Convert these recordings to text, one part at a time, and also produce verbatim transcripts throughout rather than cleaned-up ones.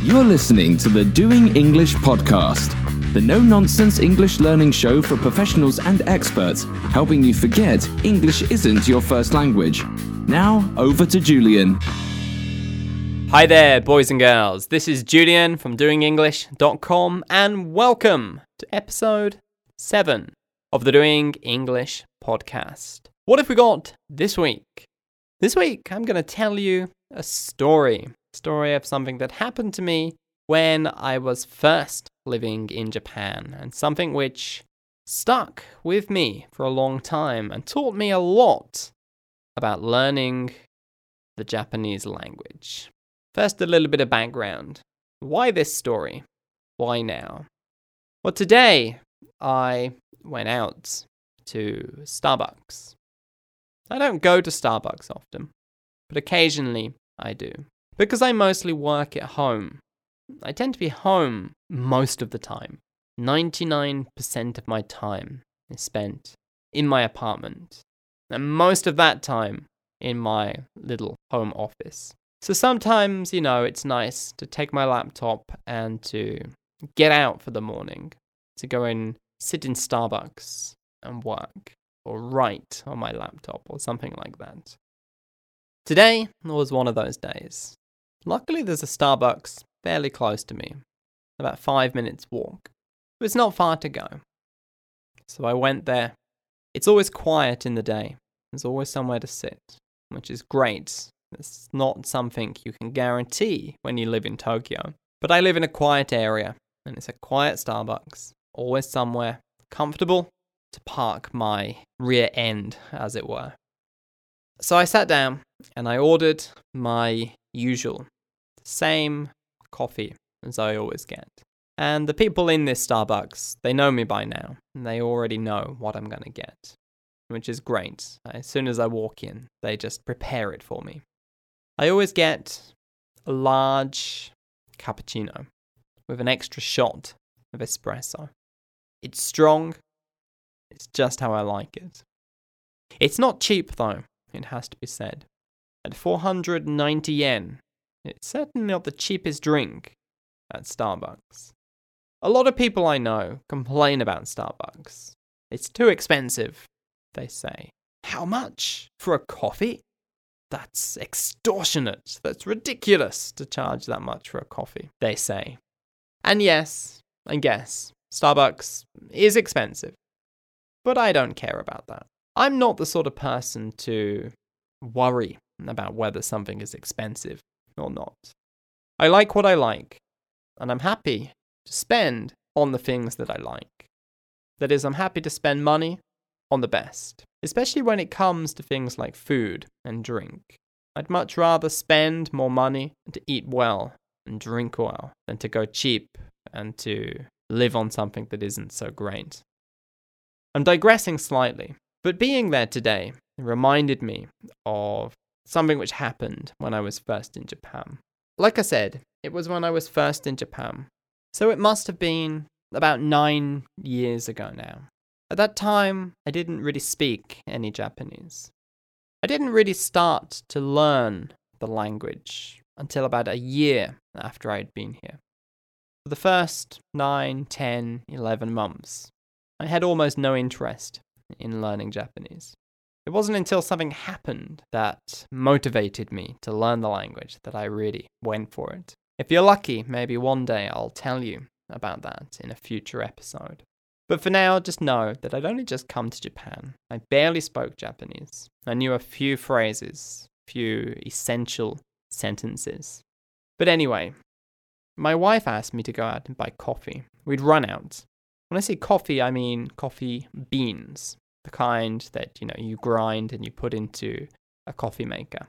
You're listening to the Doing English podcast, the no-nonsense English learning show for professionals and experts, helping you forget English isn't your first language. Now, over to Julian. Hi there, boys and girls. This is Julian from doing english dot com, and welcome to episode seven of the Doing English podcast. What have we got this week? This week, I'm going to tell you a story. Story of something that happened to me when I was first living in Japan, and something which stuck with me for a long time and taught me a lot about learning the Japanese language. First, a little bit of background. Why this story? Why now? Well, today I went out to Starbucks. I don't go to Starbucks often, but occasionally I do. Because I mostly work at home, I tend to be home most of the time. ninety-nine percent of my time is spent in my apartment, and most of that time in my little home office. So sometimes, you know, it's nice to take my laptop and to get out for the morning, to go and sit in Starbucks and work, or write on my laptop, or something like that. Today was one of those days. Luckily, there's a Starbucks fairly close to me, about five minutes walk. But it's not far to go. So I went there. It's always quiet in the day. There's always somewhere to sit, which is great. It's not something you can guarantee when you live in Tokyo. But I live in a quiet area, and it's a quiet Starbucks. Always somewhere comfortable to park my rear end, as it were. So I sat down, and I ordered my usual, same coffee as I always get. And the people in this Starbucks, they know me by now, and they already know what I'm going to get, which is great. As soon as I walk in, they just prepare it for me. I always get a large cappuccino with an extra shot of espresso. It's strong. It's just how I like it. It's not cheap, though, it has to be said. At four hundred ninety yen, it's certainly not the cheapest drink at Starbucks. A lot of people I know complain about Starbucks. It's too expensive, they say. How much for a coffee? That's extortionate. That's ridiculous to charge that much for a coffee, they say. And yes, I guess, Starbucks is expensive. But I don't care about that. I'm not the sort of person to worry about whether something is expensive or not. I like what I like, and I'm happy to spend on the things that I like. That is, I'm happy to spend money on the best, especially when it comes to things like food and drink. I'd much rather spend more money to eat well and drink well than to go cheap and to live on something that isn't so great. I'm digressing slightly, but being there today reminded me of something which happened when I was first in Japan. Like I said, it was when I was first in Japan. So it must have been about nine years ago now. At that time, I didn't really speak any Japanese. I didn't really start to learn the language until about a year after I'd been here. For the first nine, ten, eleven months, I had almost no interest in learning Japanese. It wasn't until something happened that motivated me to learn the language that I really went for it. If you're lucky, maybe one day I'll tell you about that in a future episode. But for now, just know that I'd only just come to Japan. I barely spoke Japanese. I knew a few phrases, a few essential sentences. But anyway, my wife asked me to go out and buy coffee. We'd run out. When I say coffee, I mean coffee beans. The kind that, you know, you grind and you put into a coffee maker.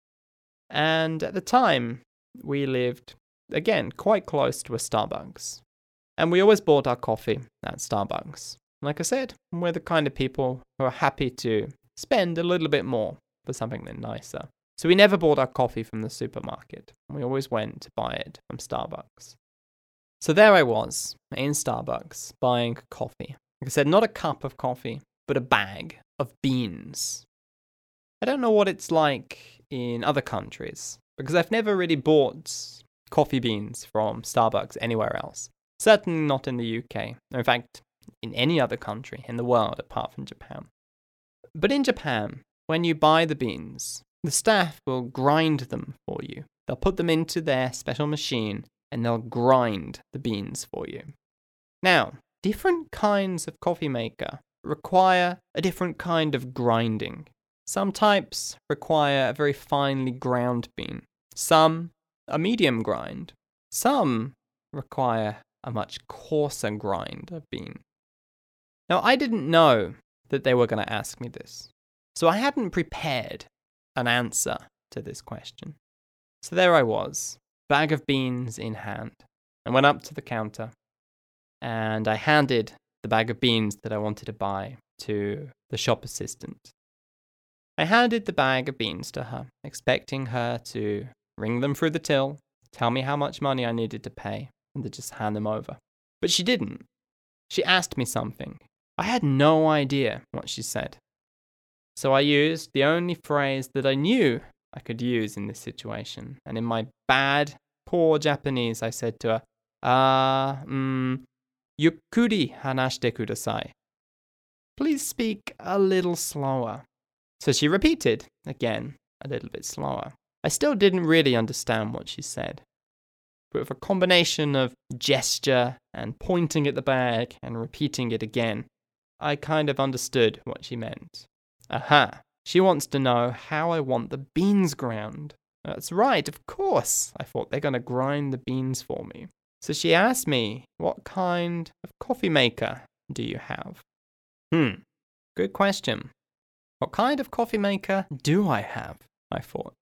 And at the time, we lived, again, quite close to a Starbucks. And we always bought our coffee at Starbucks. Like I said, we're the kind of people who are happy to spend a little bit more for something that's nicer. So we never bought our coffee from the supermarket. We always went to buy it from Starbucks. So there I was, in Starbucks, buying coffee. Like I said, not a cup of coffee, but a bag of beans. I don't know what it's like in other countries, because I've never really bought coffee beans from Starbucks anywhere else. Certainly not in the U K, or in fact, in any other country in the world apart from Japan. But in Japan, when you buy the beans, the staff will grind them for you. They'll put them into their special machine and they'll grind the beans for you. Now, different kinds of coffee maker require a different kind of grinding. Some types require a very finely ground bean. Some a medium grind. Some require a much coarser grind of bean. Now, I didn't know that they were going to ask me this, so I hadn't prepared an answer to this question. So there I was, bag of beans in hand. I went up to the counter and I handed the bag of beans that I wanted to buy to the shop assistant. I handed the bag of beans to her, expecting her to ring them through the till, tell me how much money I needed to pay, and to just hand them over. But she didn't. She asked me something. I had no idea what she said. So I used the only phrase that I knew I could use in this situation. And in my bad, poor Japanese, I said to her, Ah, uh, um, yukkuri hanashite kudasai. Please speak a little slower. So she repeated, again, a little bit slower. I still didn't really understand what she said. But with a combination of gesture and pointing at the bag and repeating it again, I kind of understood what she meant. Aha, she wants to know how I want the beans ground. That's right, of course. I thought they're going to grind the beans for me. So she asked me, what kind of coffee maker do you have? Hmm, good question. What kind of coffee maker do I have? I thought.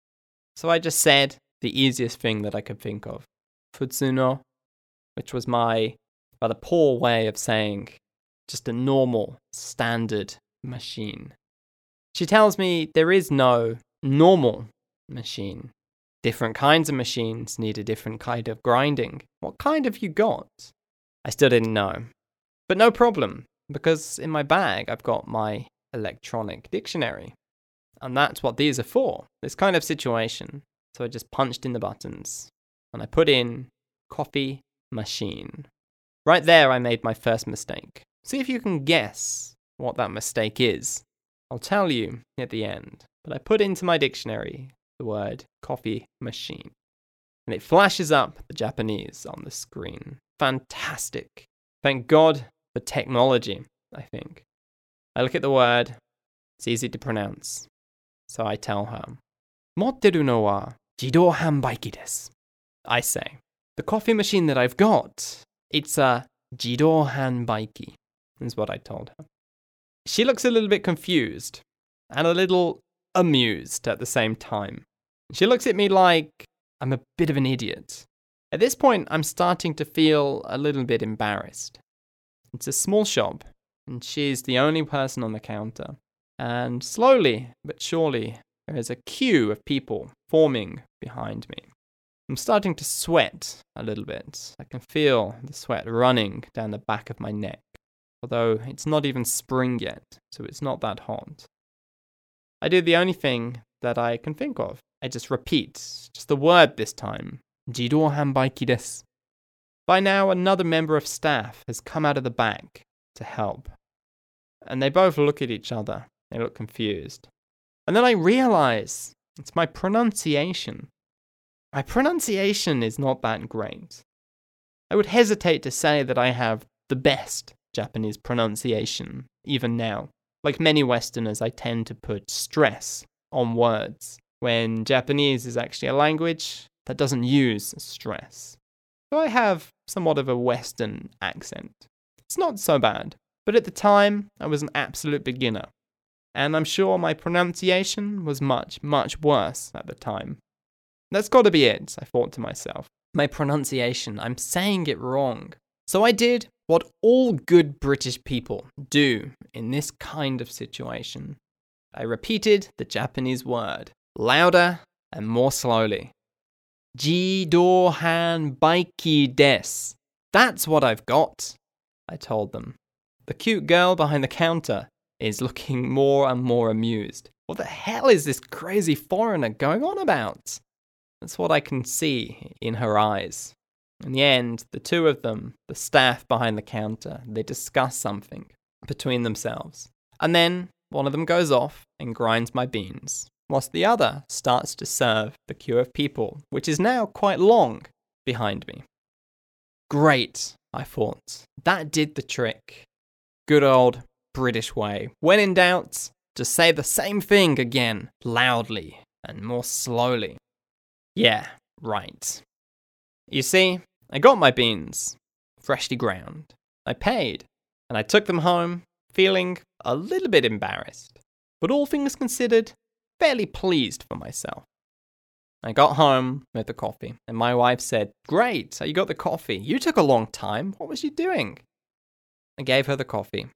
So I just said the easiest thing that I could think of. Futsuno, which was my rather poor way of saying just a normal, standard machine. She tells me there is no normal machine. Different kinds of machines need a different kind of grinding. What kind have you got? I still didn't know. But no problem, because in my bag I've got my electronic dictionary. And that's what these are for, this kind of situation. So I just punched in the buttons and I put in coffee machine. Right there I made my first mistake. See if you can guess what that mistake is. I'll tell you at the end. But I put into my dictionary the word coffee machine. And it flashes up the Japanese on the screen. Fantastic. Thank God for technology, I think. I look at the word. It's easy to pronounce. So I tell her, Motteru no wa jidou hanbaiki desu. I say, the coffee machine that I've got, it's a jidou hanbaiki, is what I told her. She looks a little bit confused and a little amused at the same time. She looks at me like I'm a bit of an idiot. At this point, I'm starting to feel a little bit embarrassed. It's a small shop, and she's the only person on the counter. And slowly but surely, there is a queue of people forming behind me. I'm starting to sweat a little bit. I can feel the sweat running down the back of my neck, although it's not even spring yet, so it's not that hot. I do the only thing that I can think of. I just repeat, just the word this time, jidou hanbaiki desu. By now, another member of staff has come out of the back to help. And they both look at each other. They look confused. And then I realize it's my pronunciation. My pronunciation is not that great. I would hesitate to say that I have the best Japanese pronunciation, even now. Like many Westerners, I tend to put stress on words, when Japanese is actually a language that doesn't use stress. So I have somewhat of a Western accent. It's not so bad, but at the time, I was an absolute beginner. And I'm sure my pronunciation was much, much worse at the time. That's got to be it, I thought to myself. My pronunciation, I'm saying it wrong. So I did what all good British people do in this kind of situation. I repeated the Japanese word, louder and more slowly. Jidou hanbaiki desu. That's what I've got, I told them. The cute girl behind the counter is looking more and more amused. What the hell is this crazy foreigner going on about? That's what I can see in her eyes. In the end, the two of them, the staff behind the counter, they discuss something between themselves. And then one of them goes off and grinds my beans, whilst the other starts to serve the queue of people, which is now quite long behind me. Great, I thought. That did the trick. Good old British way. When in doubt, just say the same thing again, loudly and more slowly. Yeah, right. You see, I got my beans, freshly ground. I paid, and I took them home, feeling a little bit embarrassed, but all things considered, fairly pleased for myself. I got home with the coffee, and my wife said, "Great, so you got the coffee. You took a long time. What was you doing?" I gave her the coffee.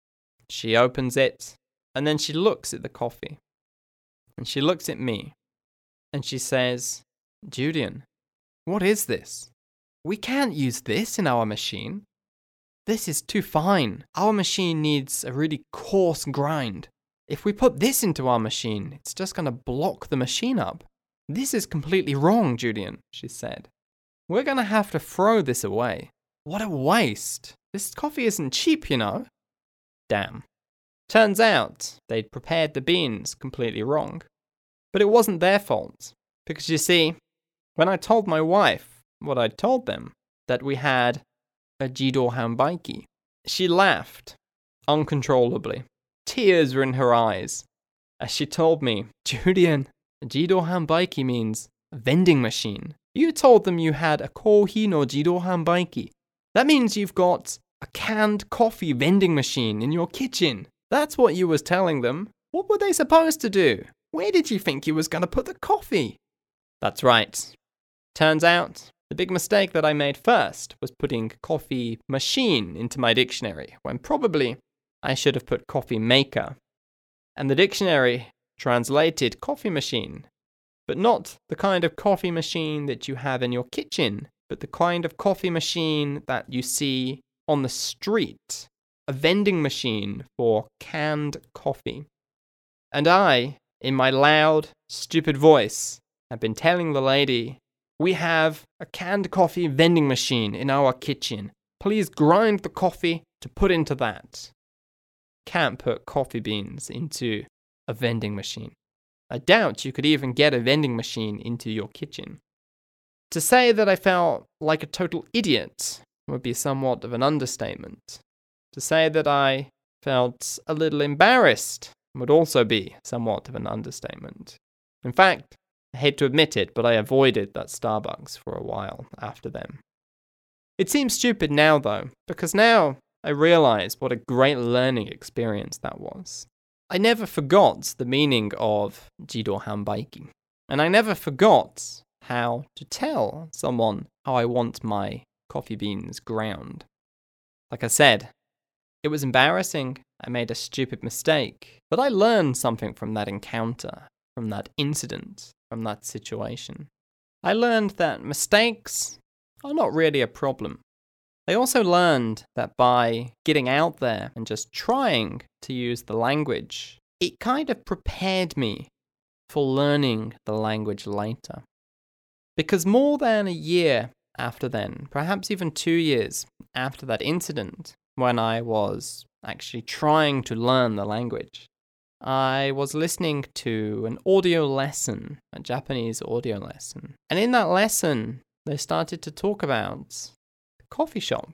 She opens it, and then she looks at the coffee. And she looks at me, and she says, "Julian, what is this? We can't use this in our machine. This is too fine. Our machine needs a really coarse grind. If we put this into our machine, it's just going to block the machine up. This is completely wrong, Julian," she said. "We're going to have to throw this away. What a waste. This coffee isn't cheap, you know." Damn. Turns out they'd prepared the beans completely wrong. But it wasn't their fault. Because you see, when I told my wife what I'd told them, that we had a jjido hanbaiki, she laughed uncontrollably. Tears were in her eyes as she told me, "Julian, jjido hanbaiki means vending machine. You told them you had a kohi no jjido hanbaiki. That means you've got a canned coffee vending machine in your kitchen. That's what you was telling them. What were they supposed to do? Where did you think you was going to put the coffee?" That's right. Turns out, the big mistake that I made first was putting coffee machine into my dictionary, when probably I should have put coffee maker. And the dictionary translated coffee machine, but not the kind of coffee machine that you have in your kitchen, but the kind of coffee machine that you see on the street, a vending machine for canned coffee. And I, in my loud, stupid voice, had been telling the lady, "We have a canned coffee vending machine in our kitchen. Please grind the coffee to put into that." Can't put coffee beans into a vending machine. I doubt you could even get a vending machine into your kitchen. To say that I felt like a total idiot would be somewhat of an understatement. To say that I felt a little embarrassed would also be somewhat of an understatement. In fact, I hate to admit it, but I avoided that Starbucks for a while after them. It seems stupid now, though, because now I realize what a great learning experience that was. I never forgot the meaning of jjido hanbaiki, and I never forgot how to tell someone how I want my coffee beans ground. Like I said, it was embarrassing. I made a stupid mistake, but I learned something from that encounter, from that incident, from that situation. I learned that mistakes are not really a problem. I also learned that by getting out there and just trying to use the language, it kind of prepared me for learning the language later. Because more than a year after then, perhaps even two years after that incident, when I was actually trying to learn the language, I was listening to an audio lesson, a Japanese audio lesson. And in that lesson, they started to talk about the coffee shop.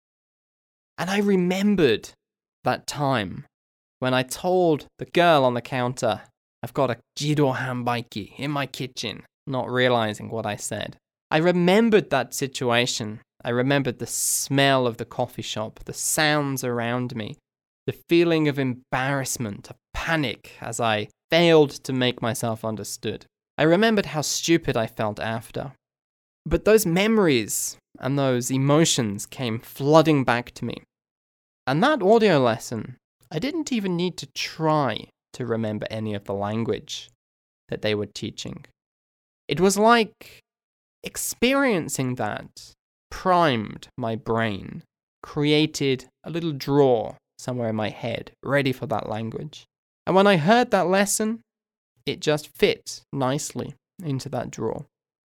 And I remembered that time when I told the girl on the counter, "I've got a jjido hanbaiki in my kitchen," not realizing what I said. I remembered that situation. I remembered the smell of the coffee shop, the sounds around me, the feeling of embarrassment, of panic as I failed to make myself understood. I remembered how stupid I felt after. But those memories and those emotions came flooding back to me. And that audio lesson, I didn't even need to try to remember any of the language that they were teaching. It was like experiencing that primed my brain, created a little drawer somewhere in my head, ready for that language. And when I heard that lesson, it just fit nicely into that drawer.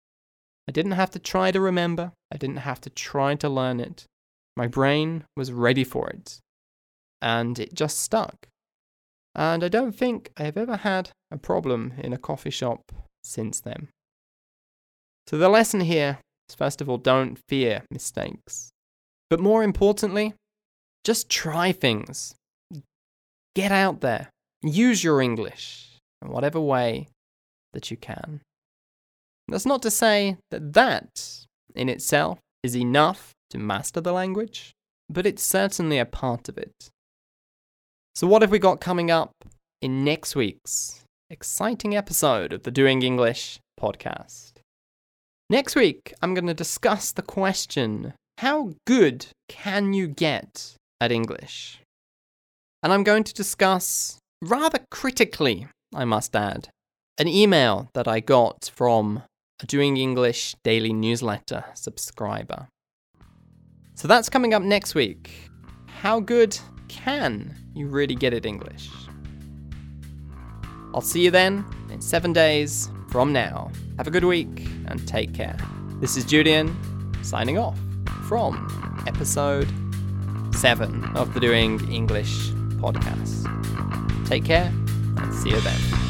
I didn't have to try to remember. I didn't have to try to learn it. My brain was ready for it. And it just stuck. And I don't think I have ever had a problem in a coffee shop since then. So the lesson here is, first of all, don't fear mistakes. But more importantly, just try things. Get out there. Use your English in whatever way that you can. That's not to say that that in itself is enough to master the language, but it's certainly a part of it. So what have we got coming up in next week's exciting episode of the Doing English podcast? Next week, I'm going to discuss the question, how good can you get at English? And I'm going to discuss, rather critically, I must add, an email that I got from a Doing English daily newsletter subscriber. So that's coming up next week. How good can you really get at English? I'll see you then in seven days from now. Have a good week and take care. This is Julian signing off from episode seven of the Doing English podcast. Take care and see you then.